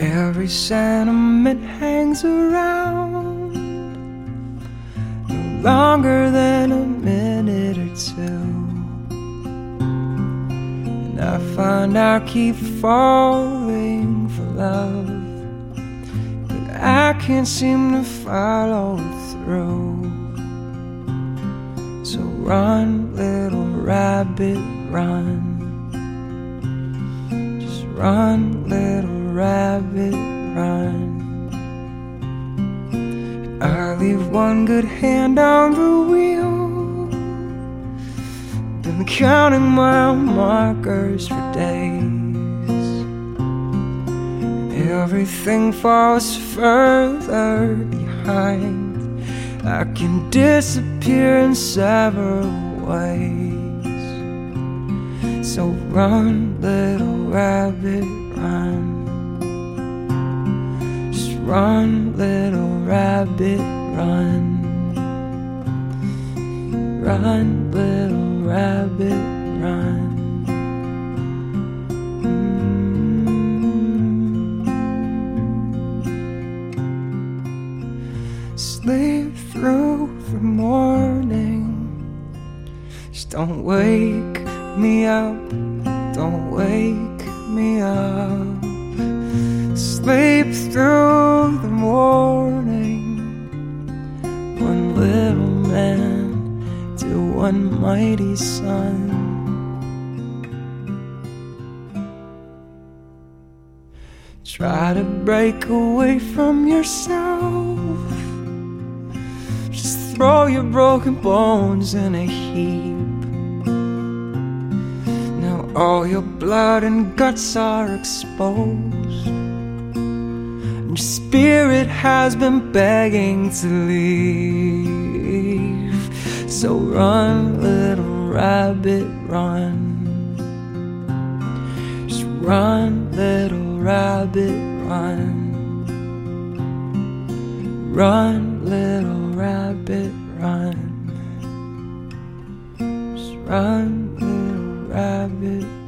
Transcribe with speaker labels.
Speaker 1: Every sentiment hangs around no longer than a minute or two, and I find I keep falling for love, but I can't seem to follow through. So run, little rabbit, run. Just run, little rabbit, run. I leave one good hand on the wheel, been counting mile markers for days. Everything falls further behind. I can disappear in several ways. So run, little rabbit, run. Just run, little rabbit, run. Run, little rabbit, run. Sleep through the morning. Just don't wake me up, don't wake me up. Sleep through the morning. One little man to one mighty son. Try to break away from yourself. Throw your broken bones in a heap. Now all your blood and guts are exposed, and your spirit has been begging to leave. So run, little rabbit, run. Just run, little rabbit, run. Run, little rabbit, run. Just run, little rabbit,